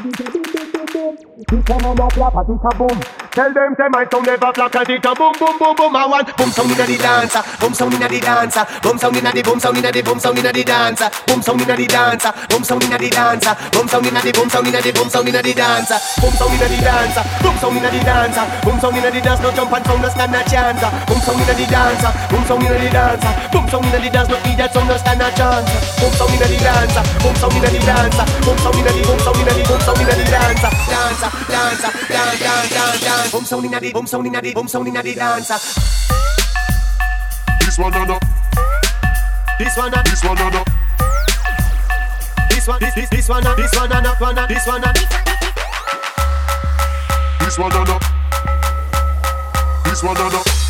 This one on the clap, it a boom. Tell them say my tongue never flap, 'cause it a boom, boom, boom, boom. I want boom sound inna the dancer, boom sound inna the dancer, boom sound inna the boom sound inna the boom sound inna the dancer, boom sound inna the dancer, boom sound inna the dancer, boom sound inna the boom sound inna the boom sound inna the dancer, boom sound inna the dancer, boom sound inna the dancer, boom sound inna the dance. No jump and sound, no stand a chance. Boom sound inna the dancer, boom sound inna the dancer, boom sound inna the dance. No idiot sound, no stand a chance. Boom sound inna the dancer, boom sound inna the dancer, boom sound inna the boom sound inna the boom sound inna the dancer, dancer, dancer, dance, dance, dance, dance. Boom sound inna the boom sound inna the boom sound inna the dancer. This one no. This one This one no. This one this one this one this one This one no. This one no.